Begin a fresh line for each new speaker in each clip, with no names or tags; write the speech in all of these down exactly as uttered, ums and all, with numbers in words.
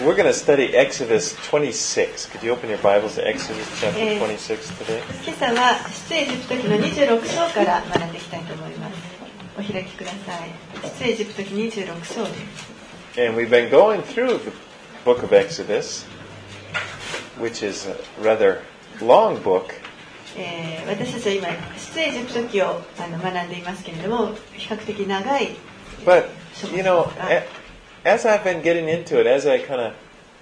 We're going to study Exodus twenty-six. Could you open your Bibles to Exodus chapter twenty-six today?
今朝は出エジプト記のにじゅうろく章から学んでいきたいと思います。お開きください。出エジプト記にじゅうろく章です。
And we've been going through the book of Exodus, which is a rather long book.
えー、私たちは今出エジプト記をあの学んでいますけれども、比較的長い。
But you know, as I've been getting into it, as I kind of,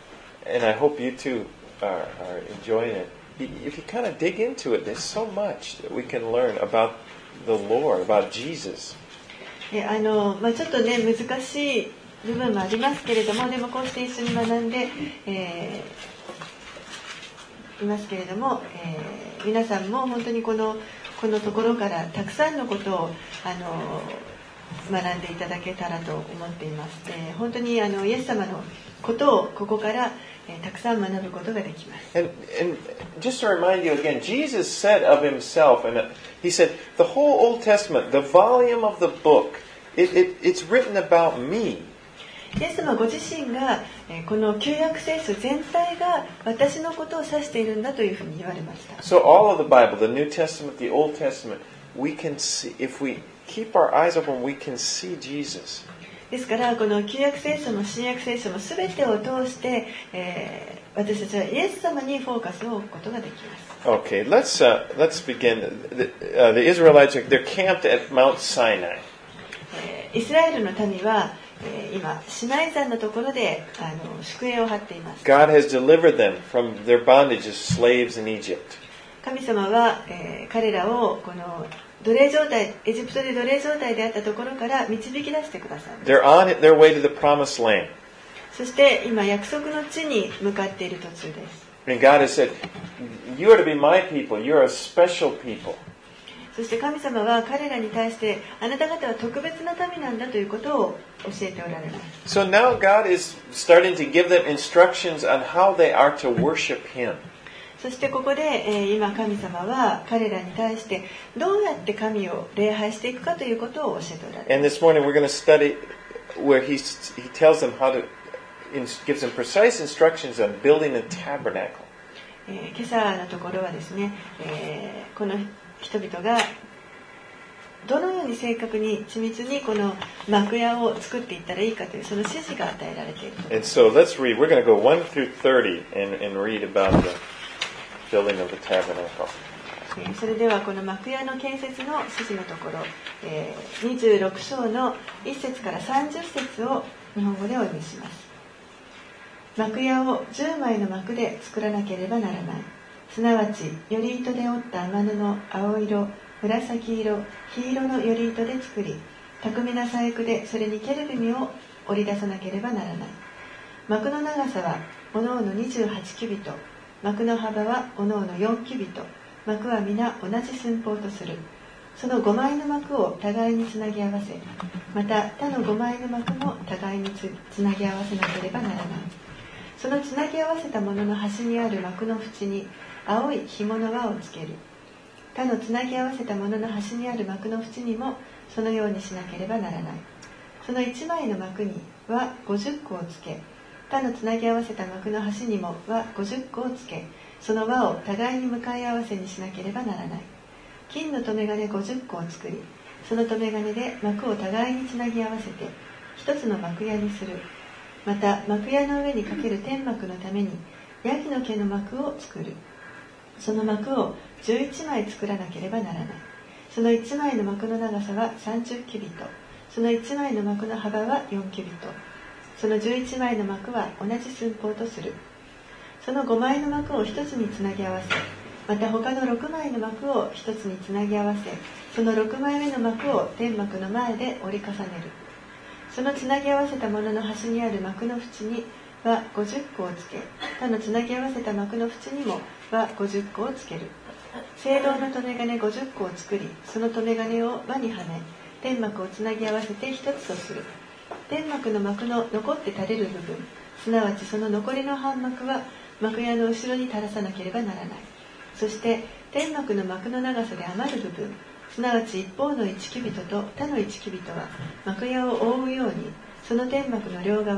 and I hope you too are, are enjoying it. If you kind of dig into it, there's so much that we can learn about the Lord, about Jesus.
であのまあ、ちょっとね難しい部分もありますけれども、でもこうして一緒に学んで、えー、いますけれども、えー、皆さんも本当にこのこのところからたくさんのことをあの学んでいただけたらと思っています。えー、本当にあのイエス様のことをここから、えー、たくさん学ぶことができます。
And, and just to remind you again, Jesus said of himself, and he said, the whole Old Testament, the volume of the book, it, it, it's written about me.
イエス様ご自身が、えー、この旧約聖書全体が私のことを指しているんだというふうに言われました。
So all of the Bible, the New Testament, the Old Testament, we can see, if we keep our eyes open, we can see Jesus.
ですからこの旧約聖書も新約聖書も全てを通して、えー、私たちはイエス様にフォーカスを置くことができます。
Okay, let's uh, let's begin. The, uh, the Israelites are they're camped at Mount Sinai.
えー、イスラエルの民は、えー、今シナイ山のところであの宿営を張っています。
God has delivered them from their bondage as slaves in Egypt.
神様は、えー、彼らをこの奴隷状態、エジプトで奴隷状態であったところから導き出してください。
They're on their way to the promised land.
そして今約束の地に向かっている途中です。
And God has said, "You are to be my people. You are a special people."
そして神様は彼らに対してあなた方は特別な民なんだということを教えておられます。
So now God is starting to give them instructions on how they are to worship Him.
そしてここで、えー、今神様は彼らに対してどうやって神を礼拝していくかということを教えておられます。
And this morning we're going to study where he he tells them how to gives them precise instructions on building a tabernacle.
えー、今朝のところはですね、えー、この人々がどのように正確に緻密にこの幕屋を作っていったらいいかというその指示が与えられていると。
And so let's read. We're going to go one through thirty and and read about the building of the tabernacle.
それではこの幕屋の建設の指示のところ、えー、にじゅうろく章のいっ節からさんじゅっ節を日本語でお読みします。幕屋をじゅうまいの幕で作らなければならない。すなわちより糸で織った麻布の青色、紫色、黄色のより糸で作り、巧みな細工でそれにケルビムを織り出さなければならない。幕の長さはおのおのにじゅうはちキュビト、幕の幅はおのおのよんキュビト、幕は皆同じ寸法とする。そのごまいの幕を互いにつなぎ合わせ、また他のごまいの幕も互いに つ, つなぎ合わせなければならない。そのつなぎ合わせたものの端にある幕の縁に青い紐の輪をつける。他のつなぎ合わせたものの端にある幕の縁にもそのようにしなければならない。そのいちまいの幕にはごじゅっこをつけ、他のつなぎ合わせた幕の端にもはごじゅっこをつけ、その輪を互いに向かい合わせにしなければならない。金の留め金ごじゅっこを作り、その留め金で幕を互いにつなぎ合わせて一つの幕屋にする。また幕屋の上にかける天幕のためにヤギの毛の幕を作る。その幕をじゅういちまい作らなければならない。そのいちまいの幕の長さはさんじゅっキュビト、そのいちまいの幕の幅はよんキュビト、そのじゅういちまいの幕は同じ寸法とする。そのごまいの幕を一つにつなぎ合わせ、また他のろくまいの幕を一つにつなぎ合わせ、そのろくまいめの幕を天幕の前で折り重ねる。そのつなぎ合わせたものの端にある幕の縁にはごじゅっこをつけ、他のつなぎ合わせた幕の縁にもはごじゅっこをつける。青銅の留め金ごじゅっこを作り、その留め金を輪にはめ、天幕をつなぎ合わせて一つとする。天幕の幕の残って垂れる部分、すなわちその残りの半幕は幕屋の後ろに垂らさなければならない。そして天幕の幕の長さで余る部分、すなわち一方のいちキュビトと他のいちキュビトは幕屋を覆うように、その天幕の両側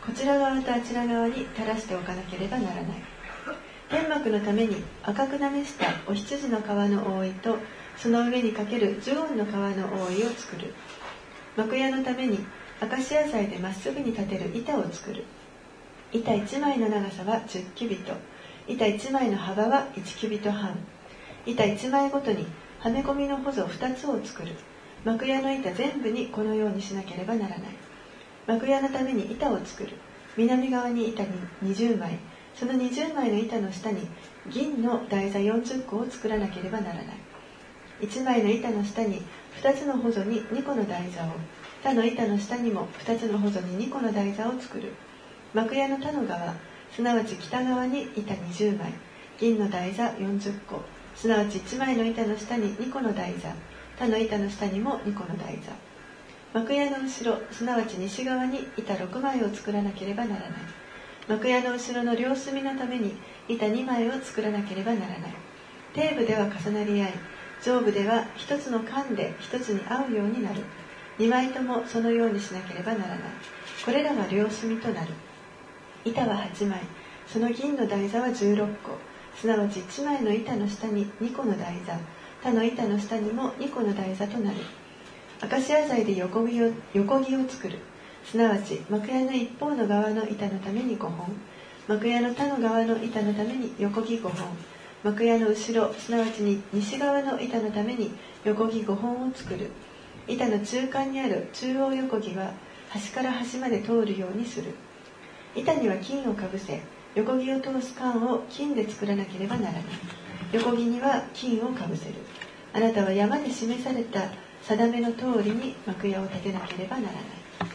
こちら側とあちら側に垂らしておかなければならない。天幕のために赤くなめしたお羊の皮の覆いと、その上にかけるジュゴンの皮の覆いを作る。幕屋のためにアカシア材でまっすぐに立てる板を作る。板いちまいの長さはじゅっキュビト、板いちまいの幅はいちキュビトはん。板いちまいごとにはめ込みのほぞふたつを作る。幕屋の板全部にこのようにしなければならない。幕屋のために板を作る。南側に板ににじゅうまい、そのにじゅうまいの板の下に銀の台座よんじゅっこを作らなければならない。いちまいの板の下にふたつのほぞににこの台座を、他の板の下にもふたつのほぞににこの台座を作る。幕屋の他の側、すなわち北側に板にじゅうまい、銀の台座よんじゅっこ、すなわちいちまいの板の下ににこの台座、他の板の下にもにこの台座。幕屋の後ろ、すなわち西側に板ろくまいを作らなければならない。幕屋の後ろの両隅のために板にまいを作らなければならない。底部では重なり合い、上部では一つの間で一つに合うようになる。にまいともそのようにしなければならない。これらが両隅となる。板ははちまい、その銀の台座はじゅうろっこ、すなわちいちまいの板の下ににこの台座、他の板の下にもにこの台座となる。アカシア材で横木を、横木を作る。すなわち幕屋の一方の側の板のためにごほん、幕屋の他の側の板のために横木ごほん、幕屋の後ろ、すなわちに西側の板のために横木ごほんを作る。板の中間にある中央横木は端から端まで通るようにする。板には金をかぶせ、横木を通す管を金で作らなければならない。横木には金をかぶせる。あなたは山で示された定めの通りに幕屋を建てなければならない。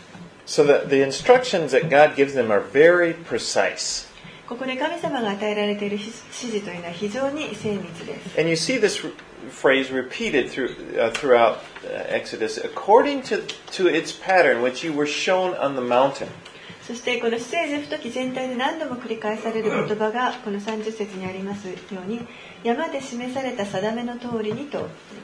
So the, the instructions that God gives them are very precise.
ここで神様が与えられている指示というのは非常に精密です。
And you see this phrase repeated through, uh, throughout uh, Exodus, according to, to its pattern, which you were shown on the mountain.
そしてこの出エジプト記全体で何度も繰り返される言葉がこのさんじゅっ節にありますように、山で示された定めの通りにと。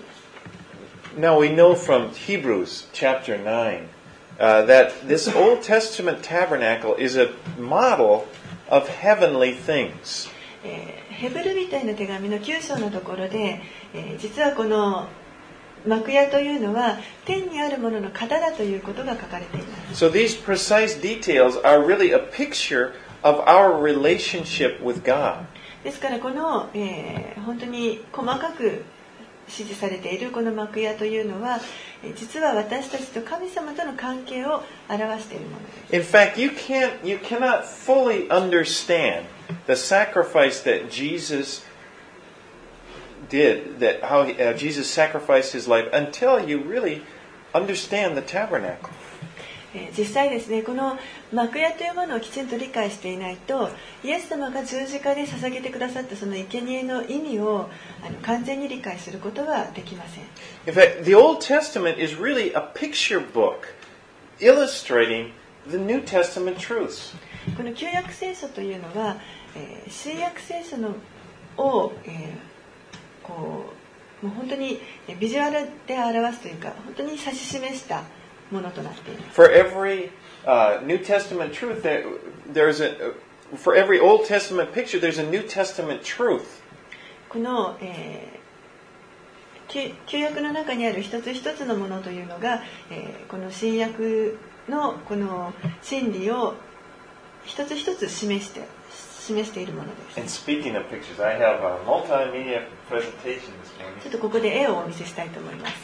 Now we know from Hebrews chapter nine uh, that this Old Testament tabernacle is a model of heavenly things.
えー、ヘブル人への手紙のきゅう章のところで、えー、実はこの幕屋というのは天にあるものの型だということが書かれています。
So these precise details are really a picture of our relationship with God.
ですからこの、えー、本当に細かく指示されているこの幕屋というのは、実は私たちと神様との関係を表しているものです。
In fact, you can't, you cannot fully understand the sacrifice that Jesus did, that how he, uh, Jesus sacrificed his life until you really understand the tabernacle.
実際ですね、この幕屋というものをきちんと理解していないと、イエス様が十字架で捧げてくださったその生贄の意味をあの完全に理解することはできません。
In fact, the Old Testament is really a picture book illustrating the New Testament truths.
この旧約聖書というのは、えー、新約聖書のを、えー、こうもう本当にビジュアルで表すというか、本当に指し示したものとなっています。
For every uh, New Testament truth, there, there's a for every Old Testament picture, there's a New Testament truth.
この、えー、旧約の中にある一つ一つのものというのが、えー、この新約のこの真理を一つ一つ示して示しているものです。
And speaking of pictures, I have a multimedia presentation this morning.
ちょっとここで絵をお見せしたいと思います。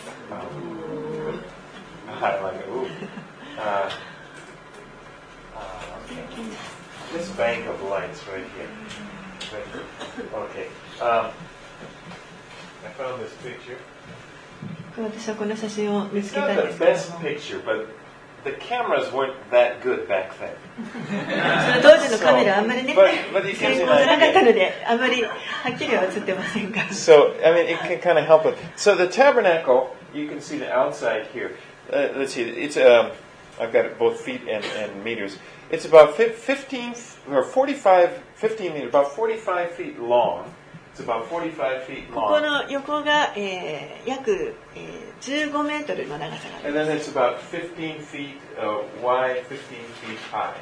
I like it. Ooh. Uh, uh, this bank of lights right here. Right here. Okay. Um, I found this picture.
私はこの写真を見
It's
つけた
not
んで
the
すけれど
best
も、
picture, but the cameras weren't that good back then.
その当時のカメラはあんまりね、
But, but you
成
can
功じゃなかった
see
ので、あんまりはっきりは映ってませんが。
So, I mean, it can kind of help it. So the tabernacle, you can see the outside here. Uh, let's see, it's um, I've got it both feet and, and meters. It's about fifteen or forty-five, fifteen meters, about forty-five feet long. It's about forty-five feet
ここ
long.
の横が、えー、約、えー、じゅうごメートルの長さがあり
And
ま
then
す。
it's about fifteen feet uh, wide, fifteen feet high.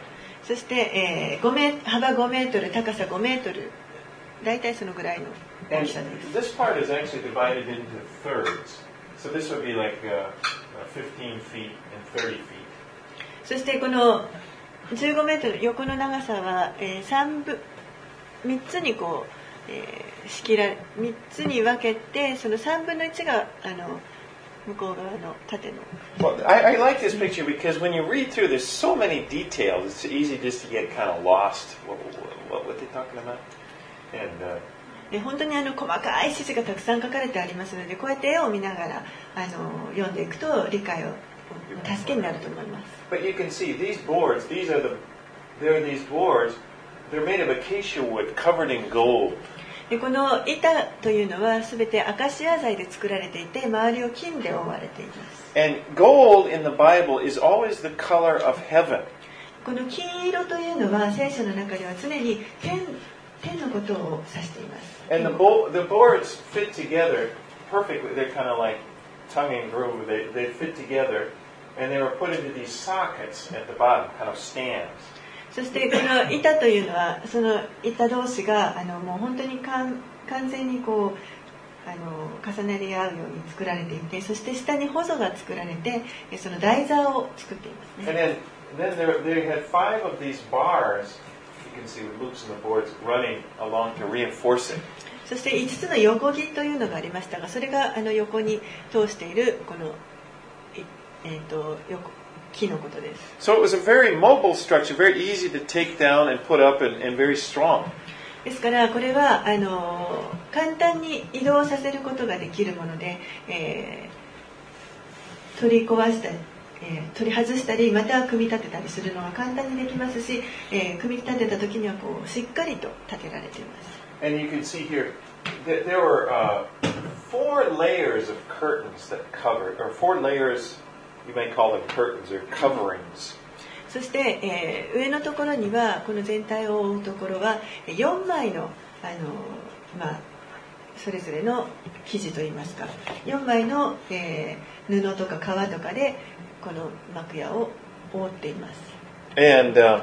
そして、えー、ごメ幅ごメートル、高さごメートル、大体そのぐらいの大きさです。
This part is actually divided into thirds. So this would be like uh, fifteen feet and thirty feet.
そしてこのじゅうごメートル横の長さは、えー、三分みっつにこう、えー、仕切られみっつに分けて、そのさんぶんのいちがあの向こう側の縦の。
Well, I, I like this picture because when you read through, there's so many details. It's easy just to get kind of lost. What, what, what they're talking about? And, uh,
で本当にあの細かい指示がたくさん書かれてありますので、こうやって絵を見ながらあの読んでいくと理解を助けになると思います。
But you can see these boards. These are the there are these boards. They're made of acacia wood covered in gold.
でこの板というのはすべてアカシア材で作られていて、周りを金で覆われています。
And gold in the Bible is always the color of heaven.
この金色というのは聖書の中では常に天天のことを指しています。
And the bo- the boards fit together perfectly. They're kind of like tongue and groove. They they fit together, and they were put into these sockets at the bottom, kind of stands.
そしてこの板というのはその板同士があのもう本当に完全にこうあの重なり合うように作られていて、そして下に細が作られてその台座を作っていますね。
And then then there they had five of these bars. You can see with loops in the boards running along to reinforce it.
そしていつつの横木というのがありましたが、それがあの横に通しているこのえっと横木のことです。
So it was a very mobile structure, very easy to take down and put up, and, and very strong.
ですからこれはあの簡単に移動させることができるもので、えー、取り壊したり、えー、取り外したりまた組み立てたりするのが簡単にできますし、えー、組み立てた時にはこうしっかりと立てられています。
And you can see here that there were uh, four layers of curtains that covered, or four layers, you may call them curtains or coverings.
そして、えー、上のところにはこの全体を覆うところはよんまいの、あのまあ、それぞれの生地といいますかよんまいの、えー、布とか革とかでこの幕屋を覆っています。
And uh,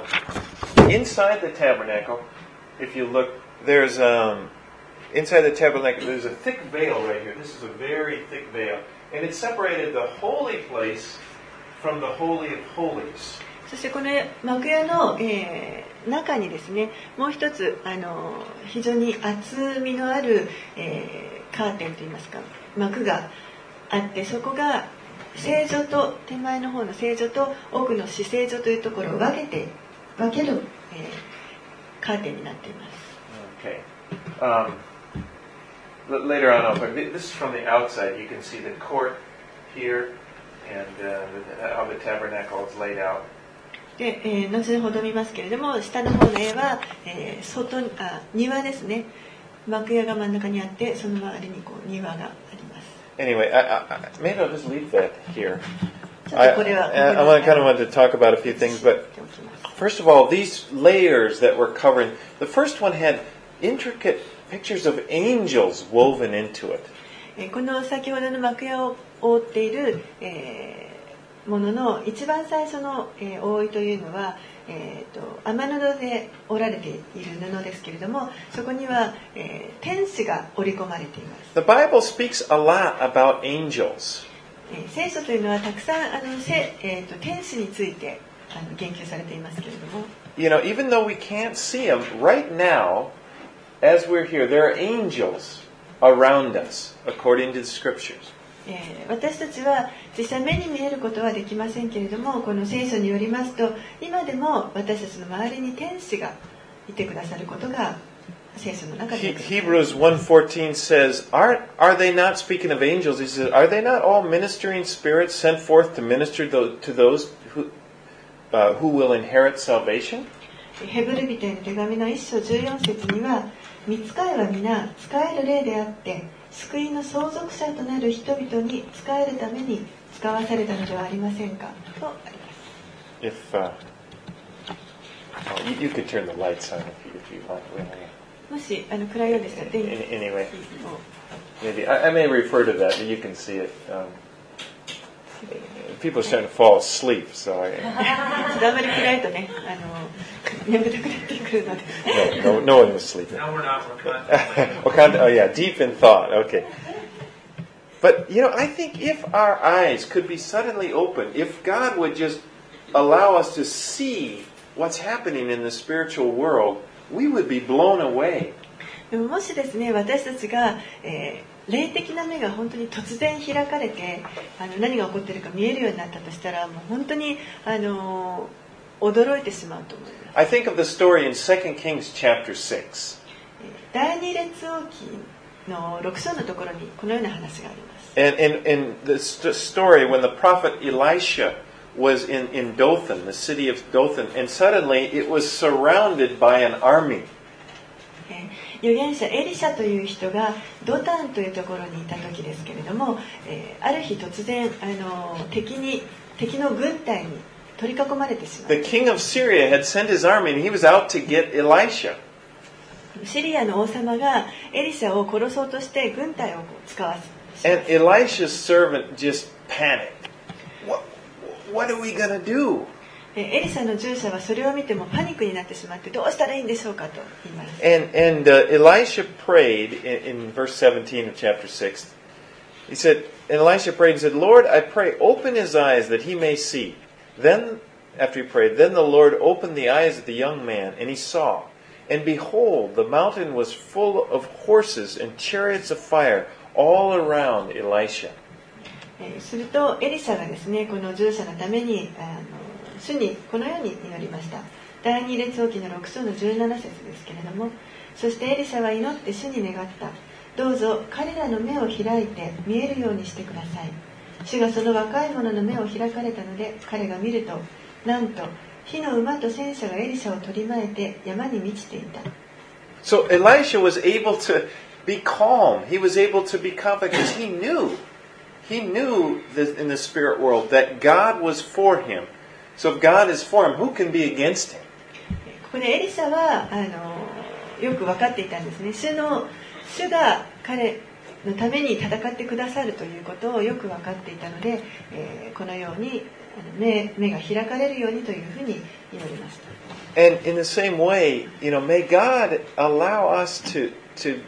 inside the tabernacle, if you look, there's um, inside the tabernacle, there's a thick veil right here. This is a very thick veil, and it separated the holy place from the holy of holies.
そしてこの幕屋の、えー、中にですね、もう一つあの非常に厚みのある、えー、カーテンといいますか幕があって、そこが聖所と手前の方の聖所と奥の至聖所というところを分けて分ける、えー、カーテンになっています。
Okay. Um, later on, I'll, this is from the outside. You can see the court here and uh, how the tabernacle is laid out.
で、えー、後ほど見ますけれども、下の方の絵は、えー、外あ庭ですね。幕屋が真ん中にあって、その周りにこう庭があります。
Anyway, I, I, maybe I'll just leave that here.
ちょっとこれは
I, I, I kind of wanted to talk about a few things, but first of all, these layers that were covering, the first one had intricate pictures of angels woven into it.
この先ほどの幕屋を覆っている、えーものの一番最初の、えー、覆いというのは、えー、と天布で織られている布ですけれども、そこには、えー、天使が織り込まれています。
The Bible speaks a lot about angels.
えー、聖書というのはたくさんあのせ、えー、と天使についてあの言及されていますけれども、
You know, even though we can't see them right now, as we're here, there are angels around us, according to the scriptures.
えー、私たちは実際目に見えることはできませんけれども、この聖書によりますと今でも私たちの周りに天使がいてくださることが聖書の中で
Hebrews one fourteen says, are, are they not, speaking of angels, he says, are they not all ministering spirits sent forth to minister to those who, uh, who will inherit salvation?
ヘブル人への手紙の一章じゅうよん節には、御使いは皆使える霊であって救いの相続者となる人々に使えるために使わされたのではありませんかとあります。
If, uh, oh, you, you could turn the lights on if you, if you want.
もしあの暗いようでしたら電気
Anyway, maybe I, I may refer to that, but you can see it. Um, people are starting to fall asleep, so I.
ちょっとあまり暗いとね、あの眠たくなってくるので。
No, no, no one was sleeping.
Now we're not. We're
Wakanda, oh yeah, deep in thought. Okay. But, you know, I think if our eyes could be suddenly opened, if God would just allow us to see what's happening in the spiritual world, we would be blown away.
でももしですね、私たちが、えー、霊的な目が本当に突然開かれて、あの何が起こっているか見えるようになったとしたら、もう本当に、あのー、驚いてしまうと思います。
I think of the story in Second Kings chapter six.
第二列王記のろく章のところにこのような話があります。
And in, in the st- story, when the prophet Elisha was in, in Dothan, the city of Dothan, and suddenly it was surrounded by an army.
預言者エリシャという人がドタンというところにいた時ですけれども、えー、ある日突然あの敵に敵の軍隊に取り囲まれてしまう。
The king of Syria had sent his army, and he was out to get Elisha.
シリアの王様がエリシャを殺そうとして軍隊を使わせ。
And Elisha's servant just panicked. What, what are we going to do?
エリシャの従者はそれを見てもパニックになってしまってどうしたらいいんでしょうかと言います。
And, and uh, Elisha prayed in, in verse seventeen of chapter six. He said, and Elisha prayed and said, Lord, I pray, open his eyes that he may see. Then, after he prayed, then the Lord opened the eyes of the young man, and he saw. And behold, the mountain was full of horses and chariots of fire all around Elisha.
するとエリシャがですね、この従者のためにあの主にこのように祈りました。第二列王記のろく章のじゅうなな節ですけれども、そしてエリシャは祈って主に願った。どうぞ彼らの目を開いて見えるようにしてください。主がその若い者の目を開かれたので、彼が見ると、なんと火の馬と戦車がエリシャを取り巻いて山に満ちていた。
So Elisha was able to be calm. He was able to be confident because he knew, he knew this, in the spirit world that God was for him. So if God is for him, who can be against him?
ここでエリシャはあのよく分かっていたんですね。主の主が彼のために戦ってくださるということをよく分かっていたので、えー、このように目、目が開かれるようにというふうに祈りました。
And in the same way, you know, may God allow us to to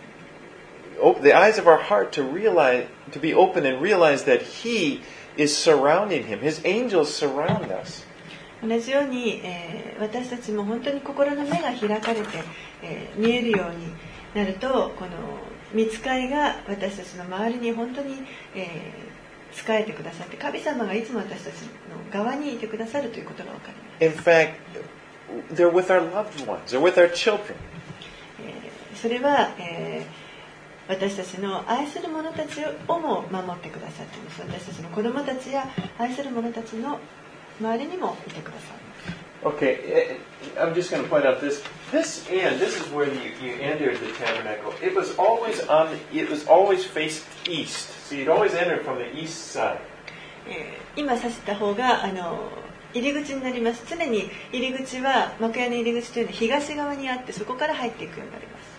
open the eyes of our heart to realize, to be open and realize that He is surrounding him. His angels surround us.
同じように、えー、私たちも本当に心の目が開かれて、えー、見えるようになると、この御使いが私たちの周りに本当に、えー、仕えてくださって、神様がいつも私たちの側にいてくださるということが分かります。
In fact, they're with our loved ones. They're with our children.
えー、それは、えー、私たちの愛する者たちをも守ってくださっています。私たちの子供たちや愛する者たちの周りにもいてください。
Okay, I'm just going to point out this. This end, this is where you, you entered the tabernacle. It was always on. It was always faced east. So you'd always enter from the east side.
今指した方があの入り口になります。常に入り口は幕屋の入り口というのは東側にあって、そこから入っていくようになります。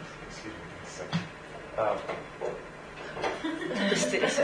ちょっと失礼します。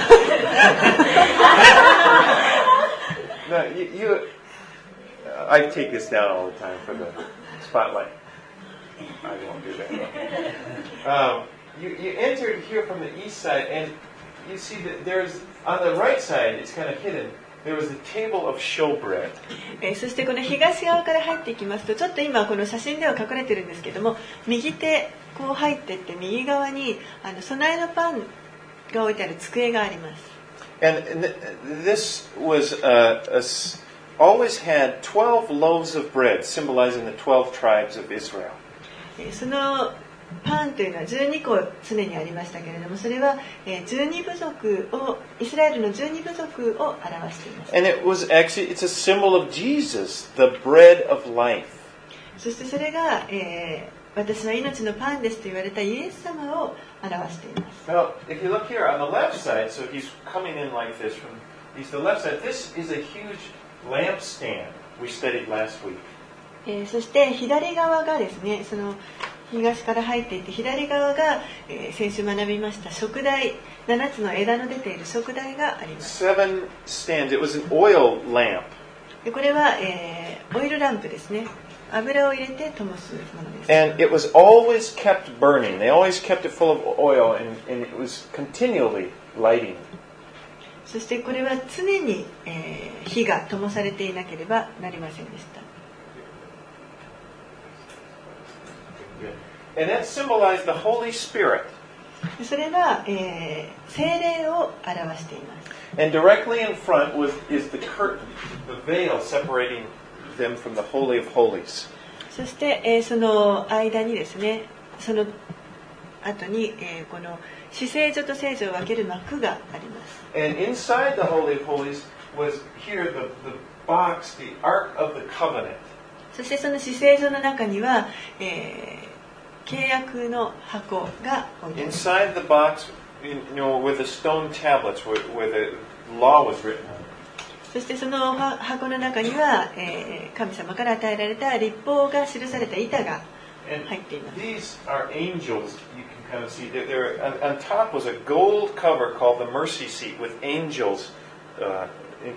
No, you, you, I take this down all the time for the spotlight. I won't do that. Um, you, you entered here from the east side, and you see that there's, on the right side, it's kind of hidden, there was a table of showbread.
えー、そしてこの東側から入っていきますと、ちょっと今この写真では隠れてるんですけども、右手こう入っていって右側にあの供えのパンが置いてある机があります。
And this was uh, a, always had twelve loaves of bread, symbolizing the twelve tribes of Israel.
そのパンというのはじゅうにこ常にありましたけれども、それはじゅうに部族をイスラエルのじゅうに部族を表しています。
And it was actually it's a symbol of Jesus, the bread of life.
そしてそれが、えー私は命のパンですと言われたイエス様を表しています。
Now, if you look here on the left side, so he's coming in like this from he's the left side. This is a huge lampstand we studied last week.
えー、そして左側がですね、その東から入っていって左側が、えー、先週学びました燭台、ななつの枝の出ている燭台があります。
Seven stands. It was an oil lamp.
でこれは、えー、オイルランプですね。油を入れて灯すものです。
And it was always kept burning. They always kept it full of oil, and, and it was continually lighting.
そしてこれは常に、えー、火が灯されていなければなりませんでした。
And that symbolized the Holy Spirit.
それは、えー、聖霊を表しています。
And directly in front was is the curtain, the veil separating them from the Holy of Holies.
そして、えー、その間にですね、その後に、えー、この至聖所と聖所を分ける幕があります。
And inside the Holy of Holies was here the, the box, the Ark of the Covenant.
そしてその至聖所の中には、えー、契約の箱が置いてあります。
Inside the box, you know, with the stone tablets where, where the law was written on.
そしてその箱の中には、えー、神様から与えられた律法が記された板が入っています。
These are angels. You can kind of see that they're on, on top was a gold cover called the mercy seat with angels uh, in,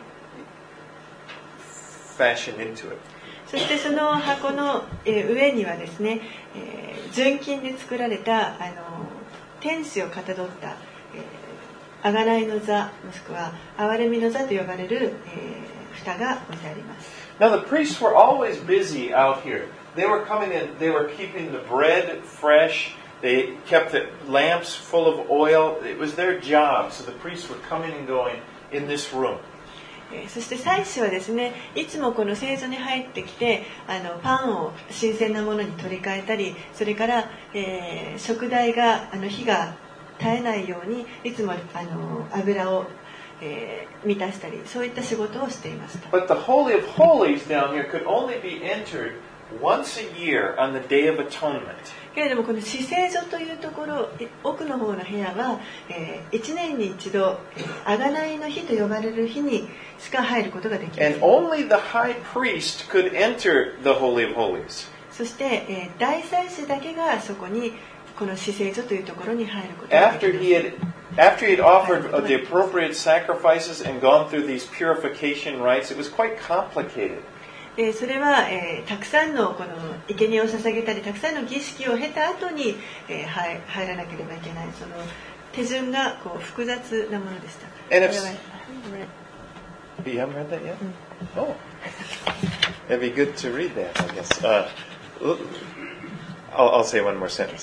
fashioned into it.
そしてその箱の上にはですね、えー、純金で作られたあの天使をかたどった、えー、贖いの座もしくは憐れみの座と呼ばれる、えー、蓋が置いてあります。
Now the priests were always busy out here. They were coming in. They were keeping the bread fresh. They kept the lamps full of oil. It was their job. So the priests were coming and going in this room.
そして祭司はですね、いつもこの聖所に入ってきて、あのパンを新鮮なものに取り替えたり、それから、えー、食材があの火が絶えないようにいつもあの油を、えー、満たしたり、そういった仕事をしていました。
But the Holy of Holies down here could only be entered once a year on the Day of Atonement.
けれどもこの至聖所というところ、奥の方の部屋は、えー、いちねんに一度、あがないの日と呼ばれる日にしか入ることができません。
And only the high priest could enter the Holy of Holies.
そして、えー、大祭司だけがそこにこの至聖所というところに入ることができます。
After he had, after he had offered the appropriate sacrifices and gone through these purification rites, it was quite complicated.
でそれは、えー、たくさんのこの生贄を捧げたりたくさんの儀式を経た後に、えー、入, 入らなければいけないその手順がこう複雑なものでした。
And if, you haven't read that yet? Oh, it'd be good to read that, I guess. Uh, I'll, I'll say one more sentence.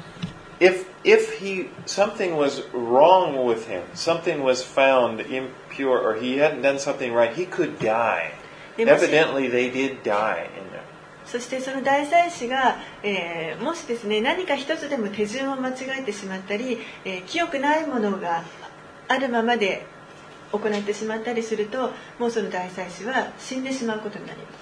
If if he something was wrong with him, something was found impure, or he hadn't done something right, he could die. Evidently, they did die in there.
そしてその大祭司が、えー、もしですね何か一つでも手順を間違えてしまったり、えー、清くないものがあるままで行ってしまったりすると、もうその大祭司は死んでしまうことになります。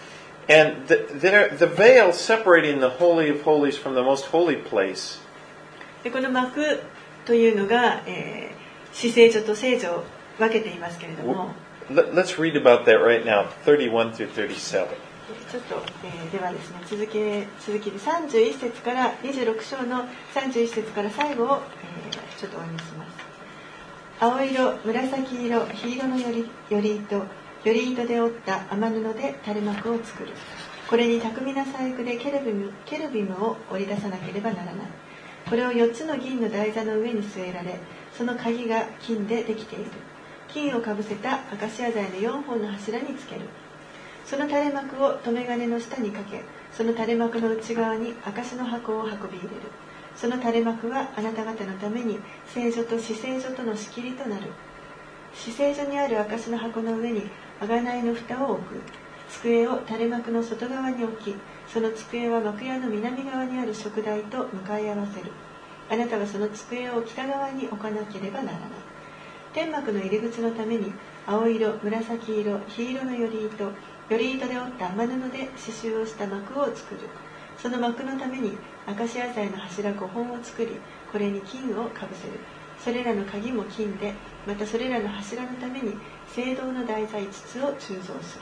And the, there, the veil separating the Holy of Holies from the most holy place.
でこの幕というのが、えー、至聖所と聖所を分けていますけれども。
Let's read about that right now, thirty-one through thirty-seven.
ちょっと、えー、ではですね、続け続きでさんじゅういっ節からにじゅうろく章のさんじゅういっ節から最後を、えー、ちょっとお読みします。青色、紫色、黄色のよりより糸、より糸で織った雨布で垂れ幕を作る。これに巧みな細工でケルビム、ケルビムを織り出さなければならない。これをよっつの銀の台座の上に据えられ、その鍵が金でできている。金をかぶせたアカシア材のよんほんの柱につける。その垂れ幕を留め金の下にかけ、その垂れ幕の内側に証の箱を運び入れる。その垂れ幕はあなた方のために聖所と至聖所との仕切りとなる。至聖所にある証の箱の上に贖いの蓋を置く。机を垂れ幕の外側に置き、その机は幕屋の南側にある燭台と向かい合わせる。あなたはその机を北側に置かなければならない。天幕の入り口のために青色、紫色、黄色のより糸、より糸で織った雨布で刺繍をした幕を作る。その幕のためにアカシア材の柱ごほんを作り、これに金をかぶせる。それらの鍵も金で、またそれらの柱のために聖堂の台座いつつを鋳造する。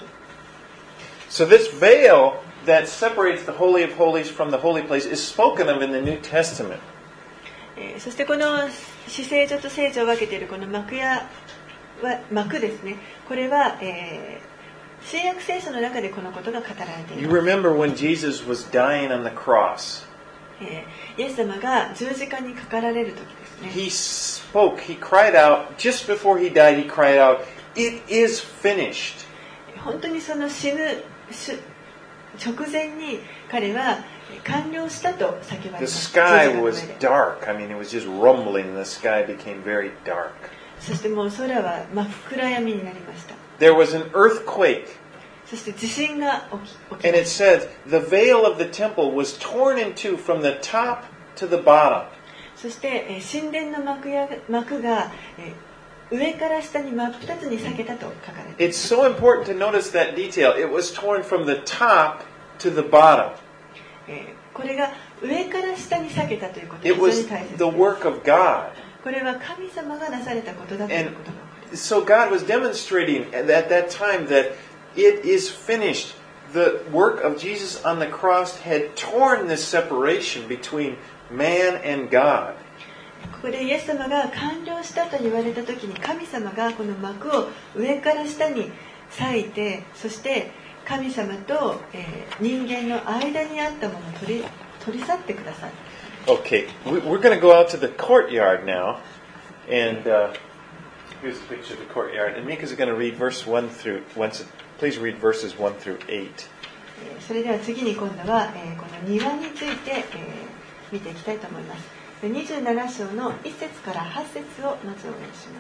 So this veil that separates the Holy of Holies from the holy place is spoken of in the New Testament.
えー、そしてこの至聖所と聖所を分けているこの幕屋は幕ですね。これは、えー、 新約聖書の中でこのことが語られてい
You
ます。
remember when Jesus was dying on the cross?
えーイエス様が十字架にかかられる時ですね。
He spoke, he cried out, just before he died, he cried out, "It is finished."
本当にその死ぬし直前に彼は完了したと叫ばれま
The
した。
sky
十字架の
was
上で
dark. I mean, it was just rumbling, and the sky became very dark.
そしてもう空は真っ暗闇になりました。
There was an earthquake,
そして地震が起き、起き
and
ま
it
した。
said the veil of the temple was torn in two from the top to the bottom.
そして、えー神殿の幕や幕が、えー上から下に真っ二つに裂けたと書かれています。
It's so important to notice that detail. It was torn from the top to the bottom.
えーこれが上から下に裂けたということが
It
非常に
was
大切
the
です。
work of God.
これは神様がなされたことだということが分かります。
So God was demonstrating at that time that it is finished. The work of Jesus on the cross had torn this separation between man and God.
ここでイエス様が完了したと言われた時に神様がこの幕を上から下に裂いて、そして神様と、えー人間の間にあったものを取り、取り去ってください。
Okay, we- we're going to go out to the courtyard now. And uh, here's a picture of the courtyard. And Mika's going to read verse one through, once, please read verses one through eight.
えーそれでは次に今度は、えーこの庭について、えー見ていきたいと思います。にじゅうなな章のいっ節からはち節をまずお読みします。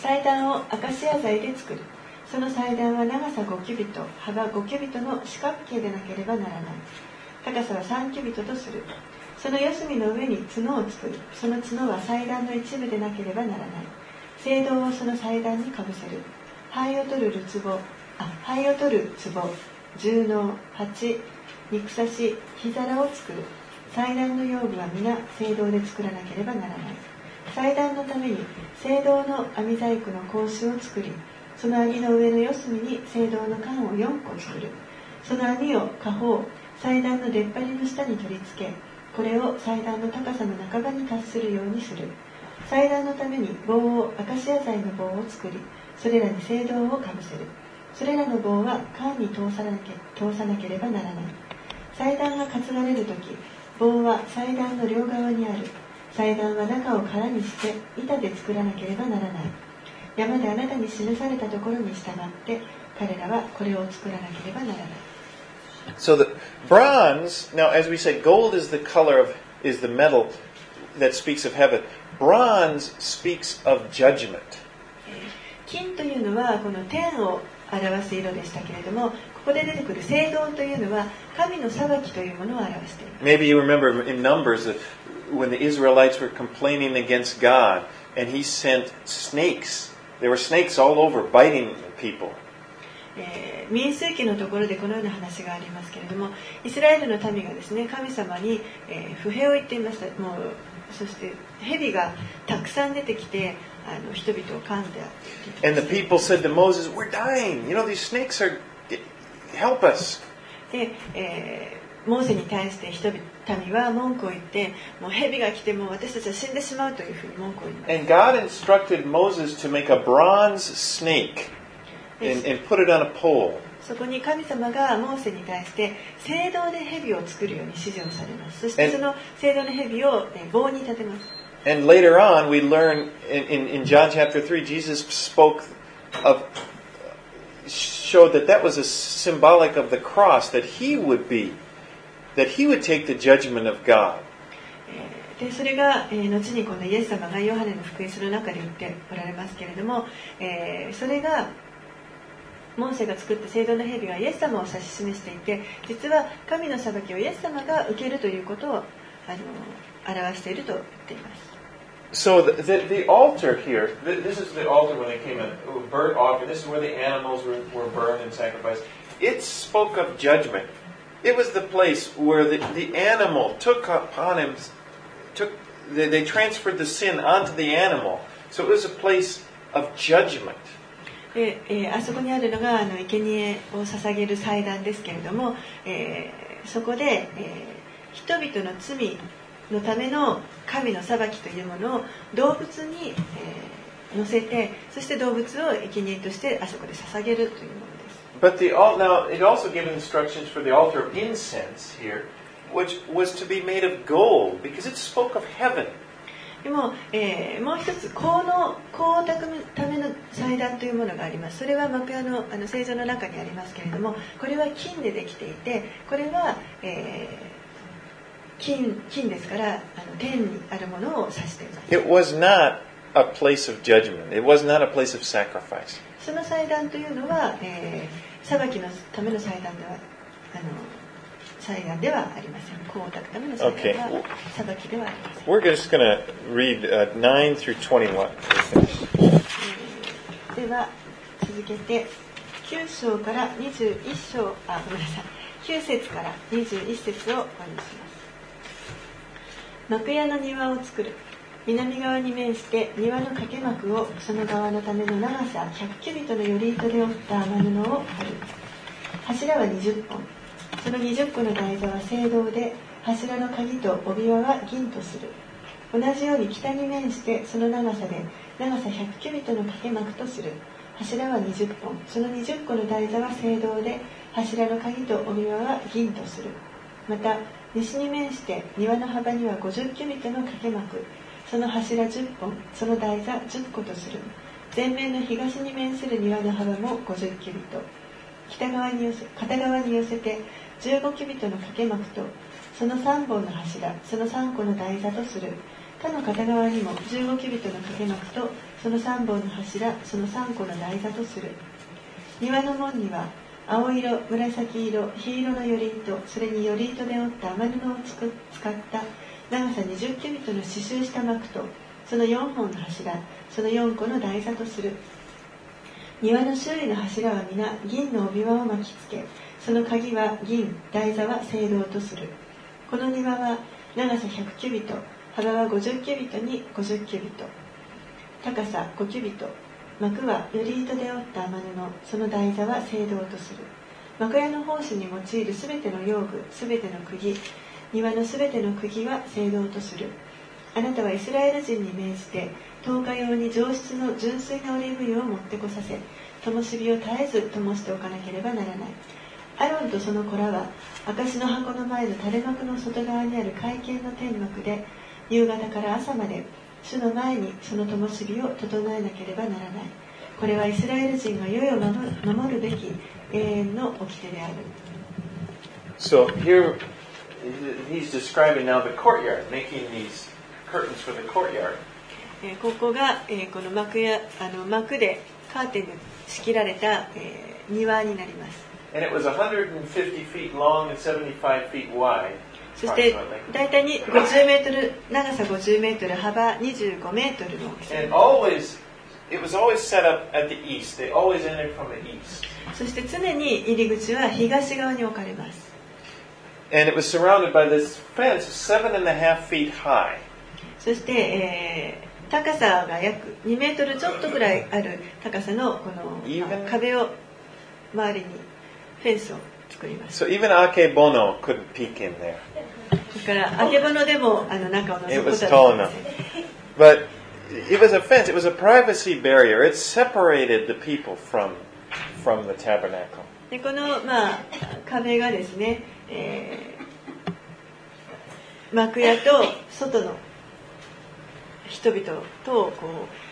祭壇をアカシア材で作る。その祭壇は長さごキュビト、幅ごキュビトの四角形でなければならない。高さはさんキュビトとする。その四隅の上に角を作る。その角は祭壇の一部でなければならない。聖堂をその祭壇にかぶせる。灰を取るるつぼ、あ、灰を取る壺、重納、鉢、肉刺し、火皿を作る。祭壇の用具は皆聖堂で作らなければならない。祭壇のために聖堂の網細工の格子を作り、その網の上の四隅に聖堂の缶をよんこ作る。その網を下方、祭壇の出っ張りの下に取り付け、これを祭壇の高さの半ばに達するようにする。祭壇のために棒をアカシア材の棒を作り、それらに聖堂をかぶせる。それらの棒は缶に通さなけ、通さなければならない。祭壇が担がれるとき、棒は祭壇の両側にある。祭壇は中を空にして板で作らなければならない。山であなたに示されたところに従って彼らはこれを作らなければならない。
So the bronze, now as we said, gold is the color of, is the metal that speaks of heaven. Bronze speaks of judgment.
金というのはこの天を表す色でしたけれども、ここで出てくる聖堂というのは神の裁きというものを表しています。
Maybe you remember in Numbers that when the Israelites were complaining against God and he sent snakes. There were snakes all over biting people.
えー民数記のところでこのような話がありますけれども、イスラエルの民がですね、神様に、えー不平を言っていました。もうそして蛇がたくさん出てきて、あの人々を噛んであって。
And the people said to Moses, "We're dying. You know, these snakes are, help us."
で、えーモーセに対して人々民は文句を言って、もう蛇が来ても私たちは死んでしまうというふうに文句を言います。
And God instructed Moses to make a bronze snake and, and put it on a pole.
そこに神様がモーセに対して聖堂で蛇を作るように指示をされます。そしてその聖堂の蛇を棒に立てます。
And later on, we learn in, in, in John chapter three, Jesus spoke of, showed that that was a symbolic of the cross, that he would be, that he would take the judgment of God.
でそれが、えー後にこのイエス様がヨハネの福音書の中で言っておられますけれども、えーそれがモーセが作った聖堂の蛇がイエス様を指し示していて、実は神の裁きをイエス様が受けるということをあの表していると言っています。
So the, the, the altar here, this is the altar when they came in, burnt offering. This is where the animals were, were burned and sacrificed. It spoke of judgment. It was the place where the, the animal took upon him, took they, they transferred the sin onto the animal. So it was a place of judgment.
でえー、あそこにあるのがあの生贄を捧げる祭壇ですけれども、えー、そこで、えー、人々の罪のための神の裁きというものを動物に、えー、 乗せて、そして動物を生贄としてあそこで捧げるというものです。
But the now it also gives instructions for the altar of incense here, which was to be made of gold because it spoke of heaven.
でも、えー、もう一つ香の香を焚くための祭壇というものがあります。それは幕屋のあの聖所の中にありますけれども、これは金でできていて、これは、えー、金金ですからあの天にあるものを指しています。
It was not a place of judgment. It was not a place of sacrifice.
その祭壇というのは、えー、裁きのための祭壇ではあの祭壇ではありません。香を焚くための祭壇は裁きではありません。
We're just going to read uh, nine through twenty-one.
では続けてきゅう章からにじゅういっ章、あ、ごめんなさい、きゅう節からにじゅういっ節をお読みします。幕屋の庭を作る。南側に面して庭の掛け幕をその側のための長さひゃくキュビットのより糸で織った雨布を張る。柱はにじゅっぽん。そのにじゅっこの台座は青銅で、柱の鍵と帯輪は銀とする。同じように北に面してその長さで長さひゃくキュビットの掛け幕とする。柱はにじゅっぽん。そのにじゅっこの台座は青銅で、柱の鍵と帯輪は銀とする。また西に面して庭の幅にはごじゅっキュビットの掛け幕、その柱じゅっぽん、その台座じゅっことする。前面の東に面する庭の幅もごじゅっキュビット。北側に寄せ、片側に寄せてじゅうごキュビットの掛け幕と、そのさんぼんの柱、そのさんこの台座とする。他の片側にもじゅうごキュビットの掛け幕と、そのさんぼんの柱、そのさんこの台座とする。庭の門には青色、紫色、黄色のより糸、それにより糸で織った雨布をつく使った長さにじゅっキュビットの刺繍した幕と、そのよんほんの柱、そのよんこの台座とする。庭の周囲の柱は皆銀の帯輪を巻きつけ、その鍵は銀、台座は青銅とする。この庭は長さひゃくキュビット、幅はごじゅっキュビットにごじゅっキュビット、高さごキュビット。幕はより糸で織った雨布、その台座は青銅とする。幕屋の奉仕に用いるすべての用具、すべての釘、庭のすべての釘は青銅とする。あなたはイスラエル人に命じて、灯火用に上質の純粋なオリーブ油を持ってこさせ、灯火を絶えず灯しておかなければならない。アロンとその子らは、証の箱の前の垂れ幕の外側にある会見の天幕で、夕方から朝まで、主の前にその灯火を整えなければならない。これはイスラエル人が世々守るべき永遠の掟である。
So here he's describing now the courtyard, making these curtains for the courtyard.
ここが、えー、この幕やあの幕でカーテンで仕切られた、えー、庭になります。
And it was one hundred fifty feet long and seventy-five feet wide.
そして大体にごじゅうメートル、長さごじゅうメートル、幅にじゅうごメートルの大きさ。
And always, it was always set up at the east. They always entered from the east.
そして常に入り口は東側に置かれます。
And it was surrounded by this fence seven and a half feet high.
そして、えー、高さが約にメートルちょっとぐらいある高さのこの壁を周りにフェンスを作ります。
So even Akebono couldn't peek in there.
だからアケボノでもあの中を覗くことはできません。
It was tall enough. But it was a fence. It was a privacy barrier. It separated the people from from the tabernacle.
でこのまあ壁がですね、えー、幕屋と外の人々とこ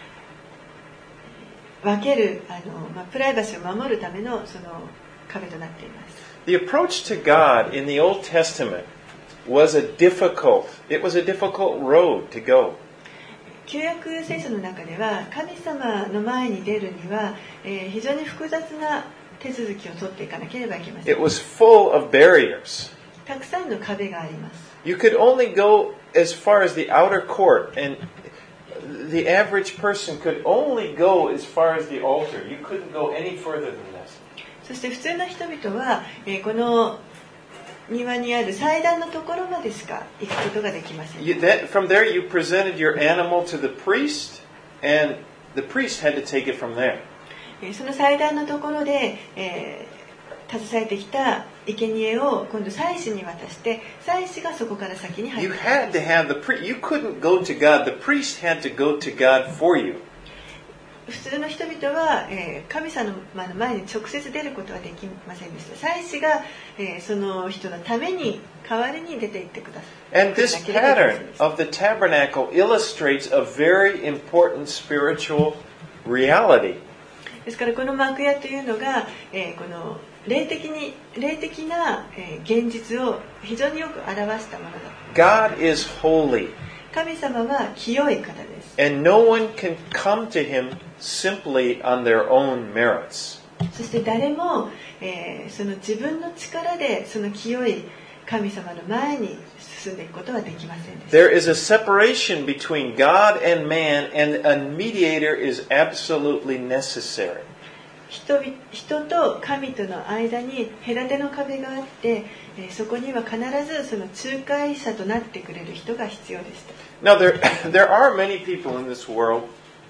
う分けるあの、まあ、プライバシーを守るためのその壁となっています。
The approach to God in the Old Testament was a difficult. It was a difficult road to go.
旧約聖書の中では神様の前に出るには、えー、非常に複雑な手続きを取っていかなければいけません。
It was full of barriers.
たくさんの壁があります。
You could only go as far as the outer court, and the average person could only go as far as the altar. You couldn't go any further than this.
そして普通の人々は、えー、この庭にある祭壇のところまでしか行くことができません。
You, that, from there, you presented your animal to the priest, and the priest had to take it from there.
その祭壇のところで、えー、携えてきた生贄を今度祭司に渡して、祭司がそこから先に入って
You had to have the priest. You couldn't go to God. The priest had to go to God for you.
普通の人々は、えー、神様の前に直接出ることはできませんでした。祭司が、えー、その人のために代わりに出て行ってください。
And this pattern of the tabernacle illustrates a very important spiritual reality.
ですからこの幕屋というのが、えー、この霊的に霊的な、えー、現実を非常によく表したものだ。
God is holy.
神様は清い方です。
And no one can come to him simply on their own merits.
そして誰も、えー、その自分の力でその清い神様の前に進んでいくことはできませんでした。
There is a separation between God and man, and a mediator is absolutely necessary.
人, 人と神との間に隔ての壁があって、えー、そこには必ずその仲介者となってくれる人が必要でした。
Now there, there are many people in this world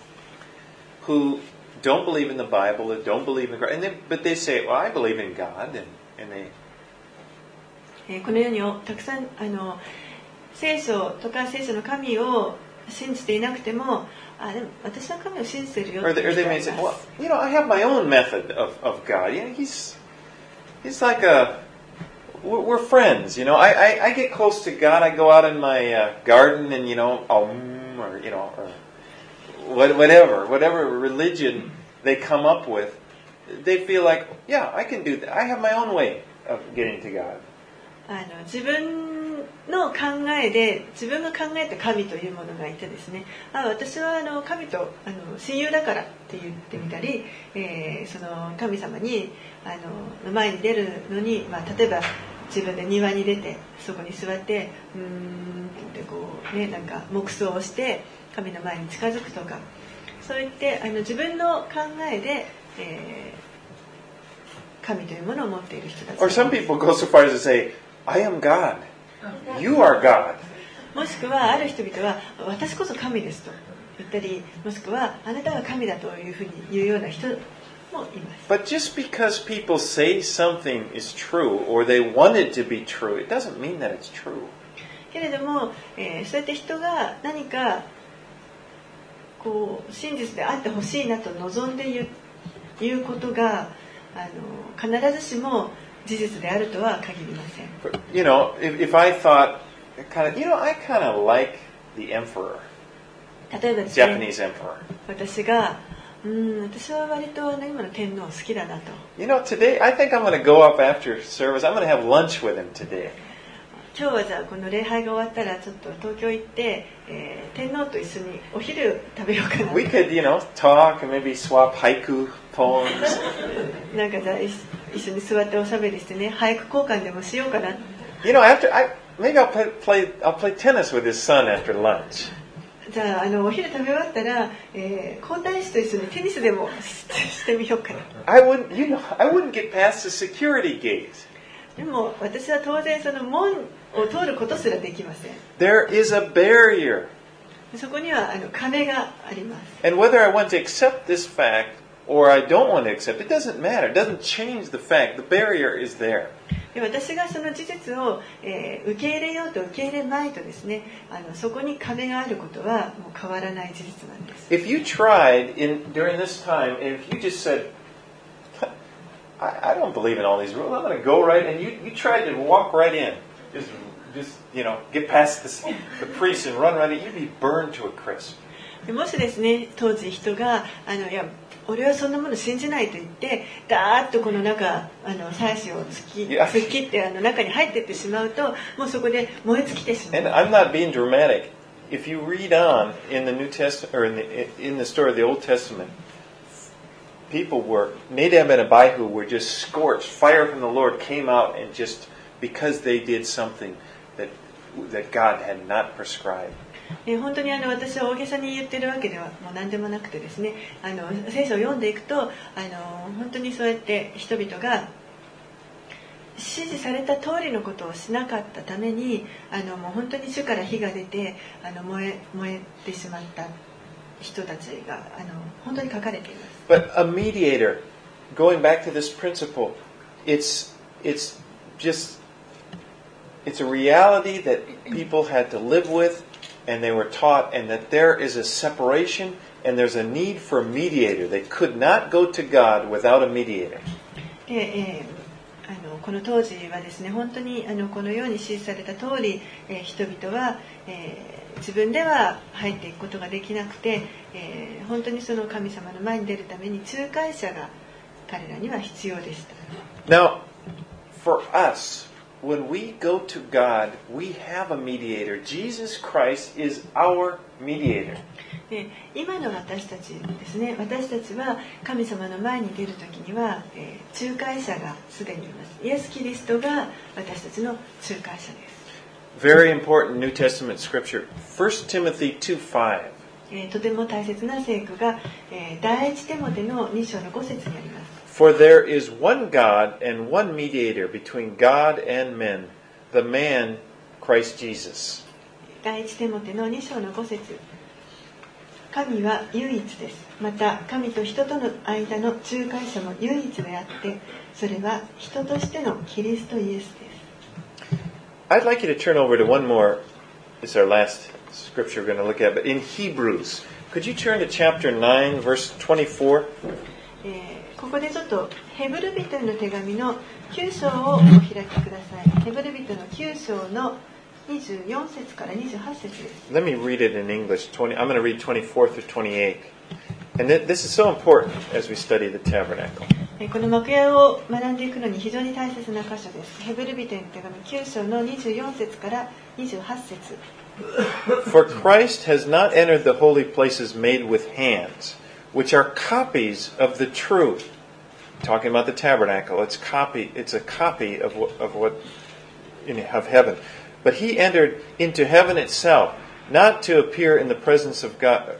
who don't believe in the Bible, that don't believe in God, and they, but they say, "Well, I believe in God," and, and they.
えー、このようにたくさんあの聖書とか聖書の神を信じていなくても、あでも私は神を信じているよって言
Or
う人
they, or they
が
may
い
say,
ます。
"Well, you know, I have my own method of, of God. You know, he's he's like a we're, we're friends. You know, I, I, I get close to God. I go out in my uh, garden, and you know, um, or you know, or whatever, whatever religion they come up with, they feel like, yeah, I can do that. I have my own way of getting to God."
あの自分の考えで自分が考えた神というものがいてですね、あ私はあの神とあの親友だからって言ってみたり、えー、その神様にあの前に出るのに、まあ、例えば自分で庭に出てそこに座ってうーんってこうねなんか黙想をして神の前に近づくとか、そう言ってあの自分の考えで、えー、神というものを持っている人たち。
Or some people go so far as to say, "I am God. You are God."
もしくはある人々は私こそ神ですと言ったり、もしくはあなたが神だというふうに言うような人もいます。
But just because people say something is true or they want it to be true, it doesn't mean that it's true.
けれども、えー、そうやって人が何かこう真実であってほしいなと望んで言う、言うことがあの必ずしも事実であるとは限りません。
You know, if, if I thought, kind of, you know, I kind of like the emperor,
例えばですね、
Japanese emperor.
私がうん私は割と、ね、今の天皇好きだなと。
You know, today I think I'm going to go up after service. I'm going to have lunch with him today.
今日はじゃあこの礼拝が終わったらちょっと東京行って、えー、天皇と一緒にお昼食べようかな。
We could, you know, talk and maybe swap haiku poems.
なんかじゃあ一緒に座っておしゃべりしてね、俳句交換でもしようかな。
You know, after I maybe I'll play, play I'll play tennis with his son after lunch.
じゃあ、あのお昼食べ終わったら、えー、皇太子と一緒にテニスでも し, してみようかな。
I wouldn't, you know, I wouldn't get past the security gate.
でも私は当然その門を通ることすらできません。
There is a barrier.
そこにはあの壁があります。
And whether I want to accept this fact or I don't want to accept it, it doesn't matter. It doesn't change the fact. The barrier is there.
で私がその事実を、えー、受け入れようと受け入れまいとですね、あのそこに壁があることはもう変わらない事実なんです。
If you tried in during this time, and if you just said, I, I don't believe in all these rules, I'm going to go right, and you, you tried to walk right in, just, just you know, get past this, the priest and run right in, you'd be burned to a crisp.
でもしですね、当時人があのいや俺はそんなもの信じないと言ってダーッとこの中あの祭司を突き突き切ってあの中に入っていってしまうともうそこで燃え尽きてしまう。
And I'm not being dramatic. If you read on in the New Testament or in the, in the story of the Old Testament, people were Nadab and Abihu were just scorched. Fire from the Lord came out, and just because they did something that that God had not prescribed.
えー、本当にあの私は大げさに言ってるわけではもう何でもなくてですね、あの聖書を読んでいくとあの本当にそうやって人々が指示された通りのことをしなかったためにあのもう本当に主から火が出てあの燃え燃えてしまった人たちがあの本当に書かれています。
But a mediator, going back to this principle, it's it's just it's a reality that people had to live with. And they were taught, and that there is a separation and there's a need for a mediator. They could not go to God without a mediator.
で、えーあのこの当時はですね、本当にあのこのように指示された通り、えー、人々は、えー、自分では入っていくことができなくて、えー、本当にその神様の前に出るために仲介者が彼らには必要でした。
Now, for us, when we go to God, we have a mediator. Jesus Christ is our mediator.
で今の私たちですね、私たちは神様の前に出るときには、えー、仲介者がすでにいます。イエス・キリストが私たちの仲介者です。
Very important New Testament scripture, First Timothy two five.
えー、とても大切な聖句が、えー、第一テモテのに章のご節にあります。
For there is one God and one mediator between God and men, the man Christ Jesus.
第一テモテのに章のご節。神は唯一です。また神と人との間の仲介者も唯一であって、それは人としてのキリストイエスです。
I'd like you to turn over to one more. This is our last scripture we're going to look at, but in Hebrews. Could you turn to chapter nine, verse twenty-four?
えー、ここでちょっとヘブル人への手紙のきゅう章をお開きください。ヘブル人のきゅう章のにじゅうよん節からにじゅうはち節です。
Let me read it in English. twenty, I'm going to read twenty-four through twenty-eight. And this is so important as we study the tabernacle.
この幕屋を学んでいくのに非常に大切な箇所です。ヘブル人への手紙きゅう章のにじゅうよん節からにじゅうはち節。
For Christ has not entered the holy places made with hands, which are copies of the true. Talking about the tabernacle, it's copy. It's a copy of what, of what in, of heaven. But he entered into heaven itself, not to appear in the presence of God.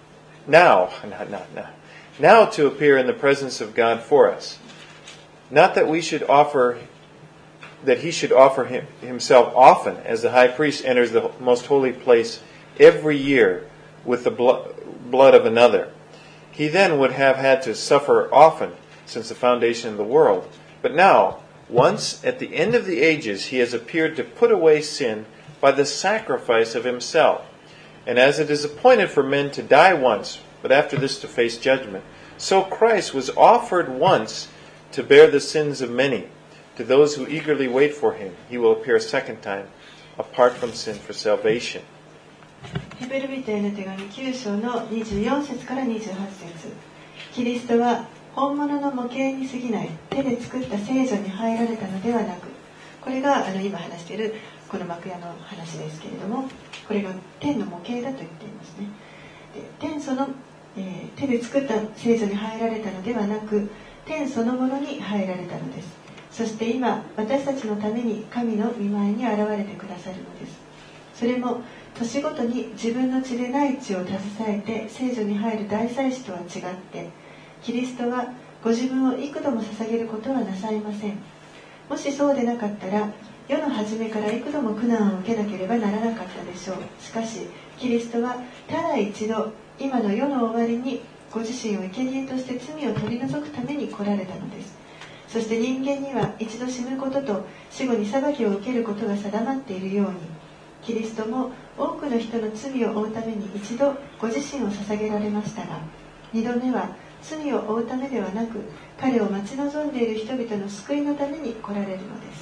Now, not not now. Now to appear in the presence of God for us. Not that we should offer, that he should offer him, himself often, as the high priest enters the most holy place every year with the blood, blood of another. He then would have had to suffer often since the foundation of the world. But now, once at the end of the ages, he has appeared to put away sin by the sacrifice of himself. And as it is appointed for men to die once, but after this to face judgment, so Christ was offered once to bear the sins of many. To those who eagerly wait for him, he will appear a second time, apart from sin for salvation.
ヘブル人への手紙きゅう章のにじゅうよん節からにじゅうはち節。キリストは本物の模型に過ぎない手で作った聖女に入られたのではなく、これがあの今話しているこの幕屋の話ですけれども、これが天の模型だと言っていますね。で天その、えー、手で作った聖女に入られたのではなく、天そのものに入られたのです。そして今私たちのために神の御前に現れてくださるのです。それも年ごとに自分の血でない血を携えて聖女に入る大祭司とは違って、キリストはご自分を幾度も捧げることはなさいません。もしそうでなかったら、世の初めから幾度も苦難を受けなければならなかったでしょう。しかしキリストはただ一度、今の世の終わりにご自身を生贄として罪を取り除くために来られたのです。そして人間には一度死ぬことと死後に裁きを受けることが定まっているように、キリストも多くの人の罪を負うために一度ご自身を捧げられましたが、二度目は罪を負うためではなく、彼を待ち望んでいる人々の救いのために来られるのです。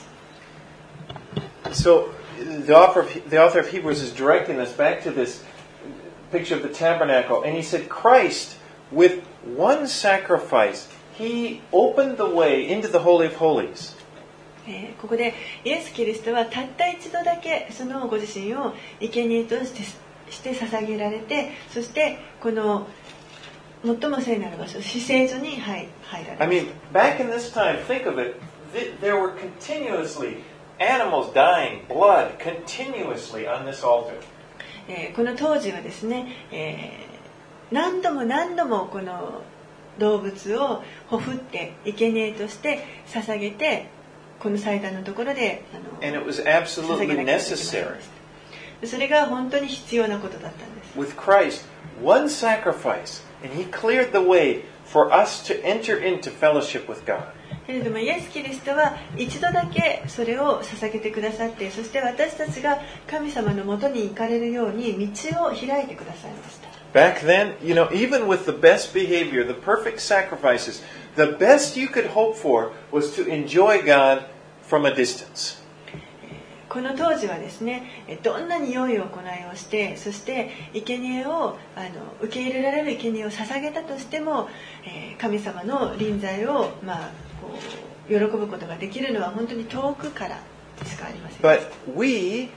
So, the author of, the author of Hebrews is directing us back to this picture of the tabernacle, and he said, Christ, with one sacrifice, he opened the way into the Holy of Holies.
えー、ここでイエス・キリストはたった一度だけそのご自身を生贄として、して捧げられて、そしてこの最も聖なる場所、至聖所に入られました。
I mean, back in this time, think of it, there were continuously animals dying, blood continuously on this altar.
えー、この当時はですね、えー、何度も何度もこの動物をほふって生贄として捧げて、この祭壇のところであの
And it was absolutely necessary.
それが本当に必要なことだったんです。
With Christ, one sacrifice, and he cleared the way for us to enter into fellowship with God.
けれどもイエス・キリストは一度だけそれを捧げてくださって、そして私たちが神様のもとに行かれるように道を開いてくださいました。
Back then, you know, even with the best behavior, the perfect sacrifices, the best you could hope for was to enjoy God from a distance.
この当時はですね、どんなに良い行いをして、そして生贄をあの受け入れられる生贄を捧げたとしても、えー、神様の臨在を、まあ、こう喜ぶことができるのは本当に遠くからしかありません。
But we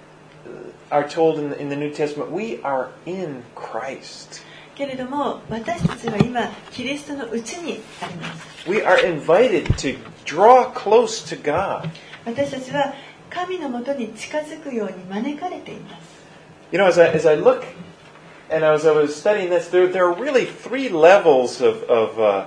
are told in the, in the New Testament, we are in Christ.
けれども、私たちは今キリストのうちにあります。
We are invited to draw close to God.
私たちは神のもとに近づくように招かれています。
You know, as I, as I look and as I was studying this, there, there are really three levels of, of uh,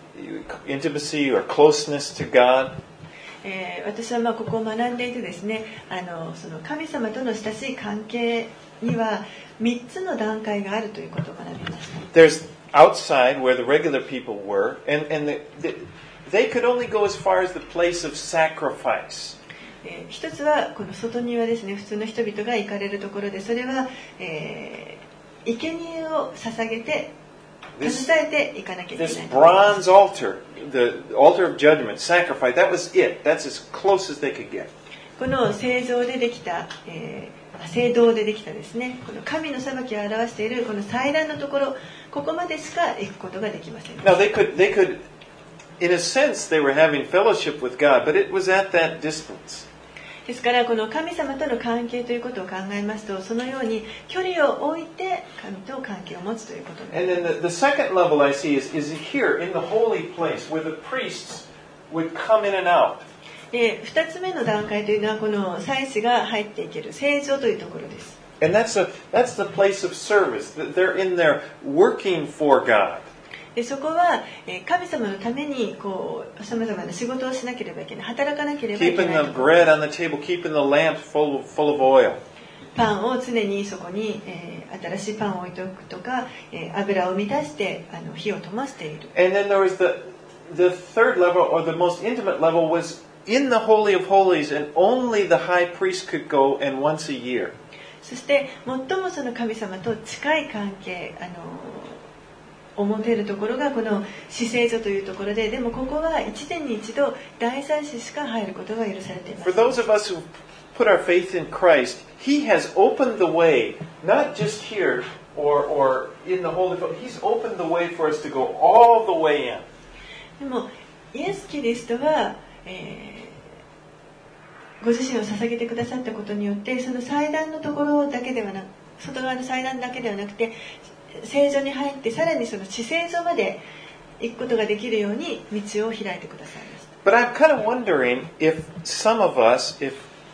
intimacy or closeness to God.
えー、私はまあここを学んでいてですね、あのその神様との親しい関係にはみっつの段階があるということを学びました。
There's outside where the regular people were, and, and the, the, they could only go as far as the place of sacrifice.
えー、一つはこの外庭ですね、普通の人々が行かれるところで、それは、えー、生贄を捧げて携えていかなきゃいけない。
This bronze altar, the altar of judgment, sacrifice, that was it. That's as close as they could get.
この聖像でできた、えー、聖堂でできたですね、この神の裁きを表しているこの祭壇のところ、ここまでしか行くことができません。
Now they could, they could, in a sense, they were having fellowship with God, but it was at that distance.
ですからこの神様との関係ということを考えますと、そのように距離を置いて神と関係を持つということです。
And then the, the second level I see is, is here in the holy place where the priests would come in and out.
で、二つ目の段階というのはこの祭司が入っていける聖所というところです。
And that's, a, that's the place of service. They're in there working for God.
でそこは神様のためにこうさまざまな仕事をしなければいけない、働かなければいけない。
Keeping the bread on the table, keeping the lamp full of, full of oil.
パンを常にそこに、えー、新しいパンを置いておくとか、えー、油を満たしてあの火を灯している。
And then there was the, the third level, or the most intimate level, was in the Holy of Holies, and only the high priest could go, and once a year.
そして最もその神様と近い関係、あのを持てるところがこの至聖所というところで、でもここはいちねんに一度大祭司しか入ることが許されています。
For those of us who put our faith in Christ, He has opened the way, not just here or, or in the Holy of Holies. He's opened the way for us to go all the way in.
でもイエス・キリストは、えー、ご自身を捧げてくださったことによって、その祭壇のところだけではなく、外側の祭壇だけではなくて聖所に入ってさらにその至聖所まで行くことができるように道を開いてくださいました。
But I'm kind of wondering if some of us, if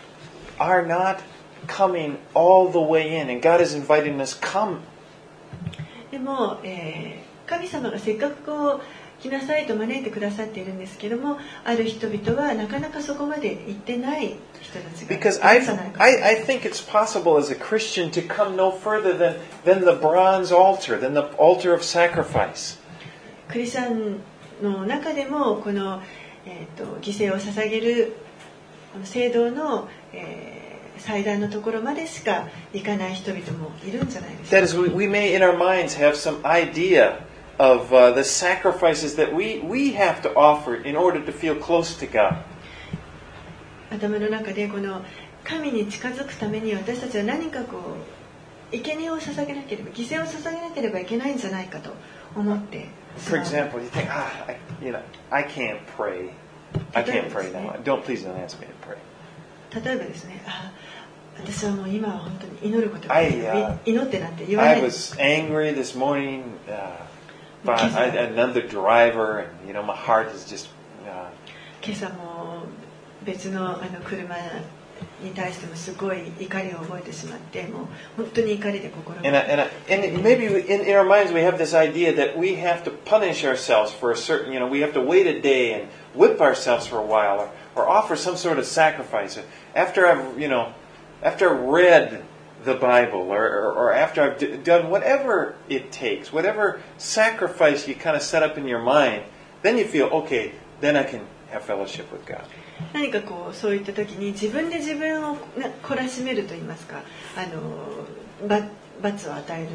are not coming all the way in, and God is inviting us, come.
でも、えー、神様がせっかくこう来なさいと招いてくださっているんですけども、ある人々はなかなかそこまで行ってない人たちがいる
Because
ん
I,
じゃないか。
I, I think it's possible as a Christian to come no further than, than the bronze altar, than the altar of sacrifice.
クリスチャンの中でもこの、えー、と犠牲を捧げるこの聖堂の、えー、祭壇のところまでしか行かない人々もいるんじゃないですか。
That is, we, we may in our minds have some idea of uh, the sacrifices that we, we have to offer in order to feel close to God.
頭の中でこの神に近づくために私たちは何かこう生贄を捧げなければ、犠牲を捧げなければいけないんじゃないかと思ってし
For
まう。
example, you think, ah, I, you know, I can't pray. I can't pray now. Don't please don't ask me to pray.
例えばですね、あ、私はもう今は本当に祈ることが
I,
できない、
uh,
祈ってなんて言わな
I
いです
was angry this morning uh, by I, another driver, and you know, my heart is just. Uh,
今朝も別のあの車に対してもすごい怒りを覚えてしまって、もう本当に怒りで心が
and, I, and, I, and maybe in, in our minds we have this idea that we have to punish ourselves for a certain, you know, we have to wait a day and whip ourselves for a while, or, or offer some sort of sacrifice. After I've, you know, after I've read the Bible, or, or, or after I've d- done whatever it takes, whatever sacrifice you kind of set up in your mind, then you feel, okay, then I can have fellowship with God.
何かこうそういった時に自分で自分を懲らしめると言いますか、あの罰を与える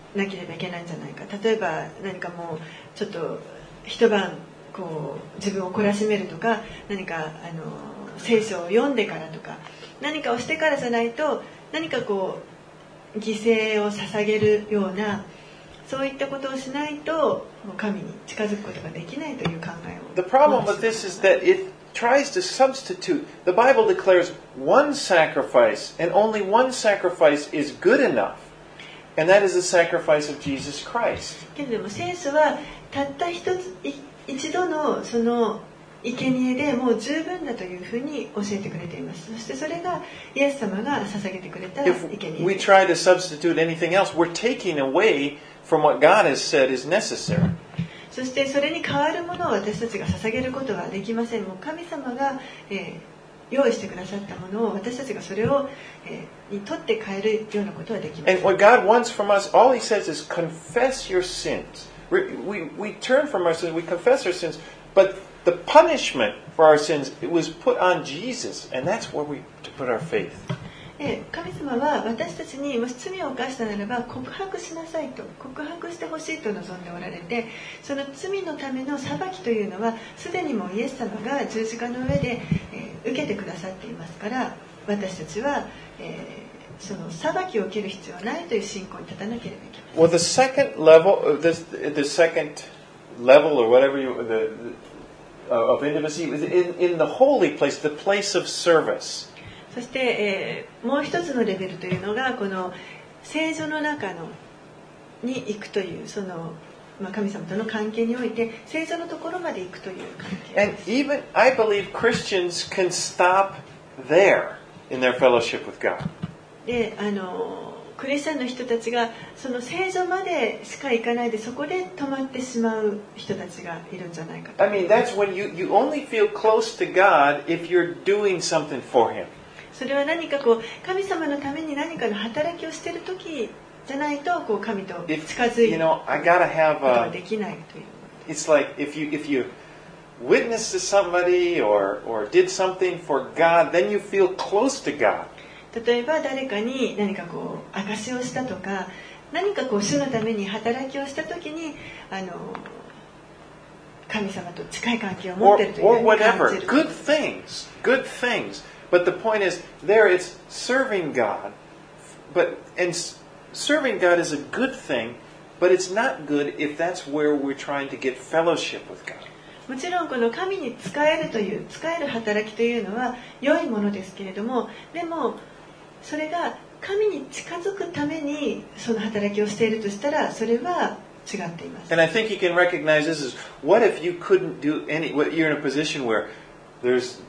なければいけないんじゃないか。例えば何かもうちょっと一晩こう自分を懲らしめるとか、何かあの聖書を読んでからとか、何かをしてからじゃないと、何かこう犠牲を捧げるような、そういったことをしないと神に近づくことができないという考えを。
The problem with this is that it tries to substitute. The Bible declares one sacrifice, and only one sacrifice is good enough, and that is the sacrifice of Jesus Christ.
けれども聖書はたった一つ一度のその生贄でもう十分だというふうに教えてくれています。そしてそれがイエス様が捧げてくれた生贄
If we try to substitute anything else, we're taking away from what God has said is necessary.
そしてそれに代わるものを私たちが捧げることはできません。もう神様が、えー、用意してくださったものを私たちがそれを、えー、に取って変えるようなことはできません。
And what God wants from us, all He says is confess your sins. We, we, we turn from our sins, we confess our sins, but the punishment for our sins, it was put on Jesus, and that's where we to put our faith.
神様は私たちにもし罪を犯したならば告白しなさいと、告白してほしいと望んでおられて、その罪のための裁きというのはすでにもイエス様が十字架の上で、えー、受けてくださっていますから、私たちは、えー、その裁きを受ける必要はないという信仰に立たなければいけません。
Well, the second level, the, the second level or whatever you, the, the, of intimacy is in, in the holy place, the place of service.
そして、えー、もう一つのレベルというのがこの聖所の中のに行くというその、まあ、神様との関係において聖所のところまで行くという関係
And even, I believe Christians can stop there in their fellowship with God.
で、あのクリスチャンの人たちがその聖所までしか行かないでそこで止まってしまう人たちがいるんじゃないかと。
I mean, that's when you, you only feel close to God if you're doing something for Him.
それは何かこう神様のために何かの働きをしている時じゃないとこう神と近づいていくことができないという。
It's like if you if you witnessed to somebody or or did something for God, then you feel close to God.
例えば誰かに何かこう証しをしたとか、何かこう主のために働きをした時にあの神様と近い関係を持っているというふうに感じる。
Good things, good things. But the point is, there it's serving God, but and serving God is a good thing, but it's not good if that's where we're trying to get fellowship with God.
もちろんこの神に仕えるという仕える働きというのは良いものですけれども、でもそれが神に近づくためにその働きをしているとしたらそれは違っています。
And I think you can recognize this as what if you couldn't do any? You're in a position where there's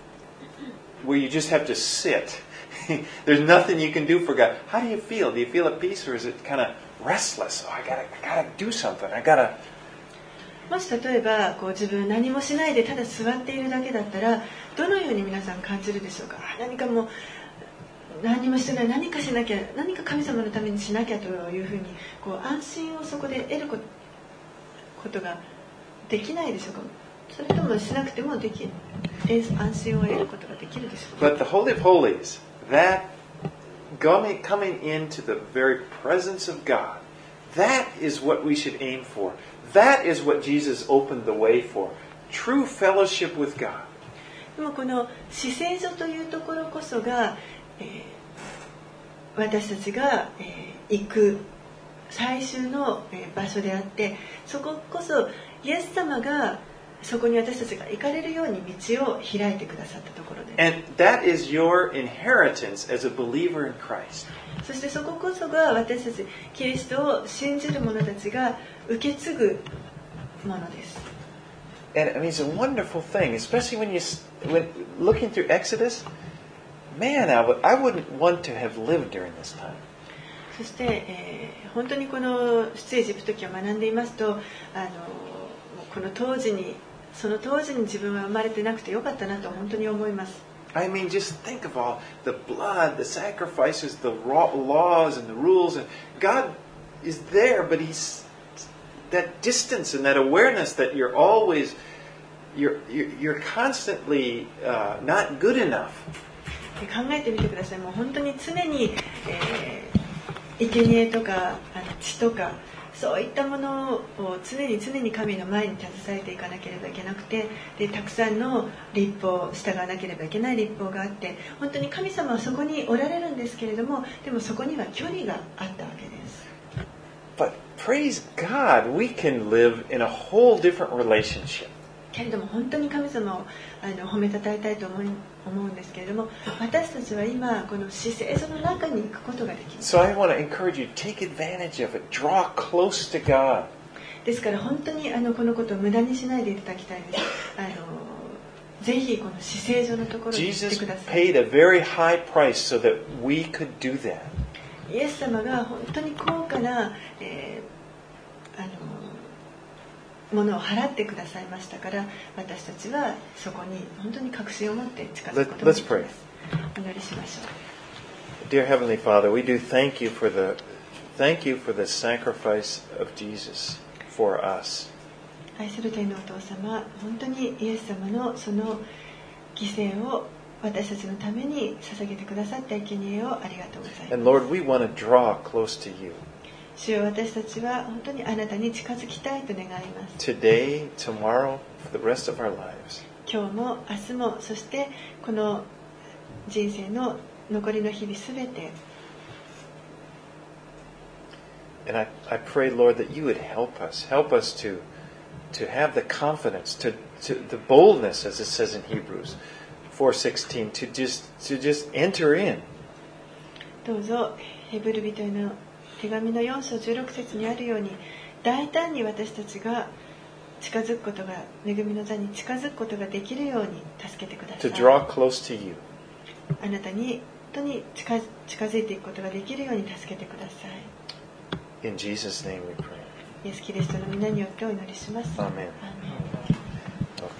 where you just have to sit. There's nothing you can do for God. How do you feel? Do you feel at peace, or is it kind of restless? Oh, I gotta, I gotta do something. I gotta.
もし例えばこう自分何もしないでただ座っているだけだったらどのように皆さん感じるでしょうか。何かもう何もしてない、何かしなきゃ、何か神様のためにしなきゃというふうにこう安心をそこで得ることができないでしょうか。それともしなくてもでき安心を得ることができるでしょうか。
But the Holy of Holies, that coming coming into the very presence of God, that is what we should aim for. That is what Jesus opened the way for. True fellowship with God.
でもこの至聖所というところこそが、えー、私たちが、えー、行く最終の、えー、場所であって、そここそイエス様がそこに私たちが行かれるように道を開いてくださったところです。
And that is your inheritance as a believer in Christ.
そしてそここそが私たちキリストを信じる者たちが受け継ぐものです。
And I mean, it's a wonderful thing, especially when you when looking through Exodus. Man, I, would, I wouldn't want to have lived during this time.
そして、えー、本当にこの出エジプト記を学んでいますと、あのこの当時にその当時に自分は生まれてなくてよかったなと本当に思います。
I mean, just think of all the blood, the sacrifices, the laws and the rules, and God is there, but He's that distance and that awareness that you're always, you're you're constantly uh, not good enough.
考えてみてください。もう本当に常に、えー、 生贄とかあの血とかそういったものを常に常に神の前に携えていかなければいけなくて、でたくさんの律法、従わなければいけない律法があって、本当に神様はそこにおられるんですけれども、でもそこには距離があったわけです。
But praise God, we can live in a whole different relationship.
けれども本当に神様をあの褒めたたえたいと思い思うんですけれども、私たちは今この至聖所の中に行くことができます。
So I want to encourage you, take advantage of it. Draw close to God.
ですから本当にあのこのことを無駄にしないでいただきたいです。あのぜひこの至聖所のところに行ってください。
Jesus paid a very high price so that we could do that.
イエス様が本当に高価な、えー、あのものを払ってくださいましたから、私たちはそこに本当に確信を持って近づくことができます。お祈りしましょう。
Dear Heavenly Father, we do thank you for the thank you for the sacrifice of Jesus for us.
愛する天のお父様、本当にイエス様のその犠牲を私たちのために捧げてくださった生贄をありがとうございます。
And Lord, we want to draw close to you.
主よ、私たちは本当にあなたに近づきたいと願います。
Today, tomorrow, for the rest of our lives.
今日も明日も、そしてこの人生の残りの日々すべて。
And I, I pray, Lord, that you would help us. Help us to, to have the confidence, to, to the boldness, as it says in Hebrews four sixteen, to just, to just enter in.
どうぞヘブル人への手紙のよん章じゅうろく節にあるように、大胆に私たちが近づくことが、恵みの座に近づくことができるように助けてください。
To draw close to you.
あなたに本当に近近づいていくことができるように助けてください。
In Jesus' name we pray.
イエス・キリストの皆によってお祈りします。
Amen.
アーメン。